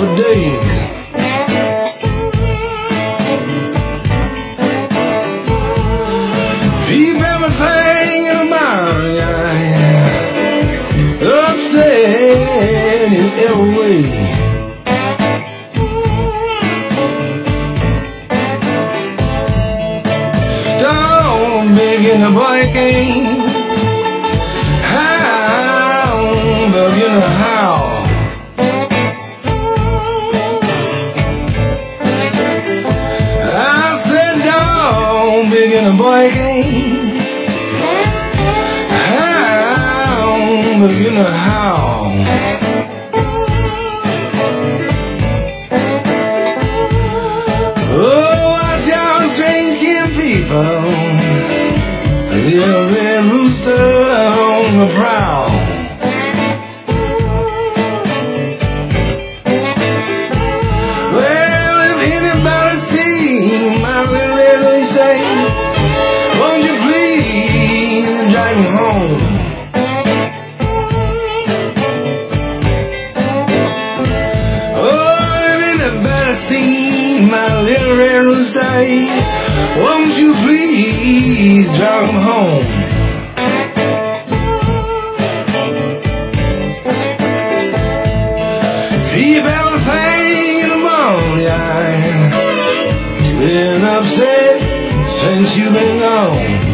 for days. Keep everything in mind, upset in every way. Don't begin to breaking. How begin to howl. I said don't begin to breaking. You know how. Oh, watch out, strange kin people. The red rooster on the prowl. Well, if anybody see my little red rooster, won't you please drive me home? See my little red rooster, won't you please drive him home? Keep everything in the morning. You've been upset since you've been gone.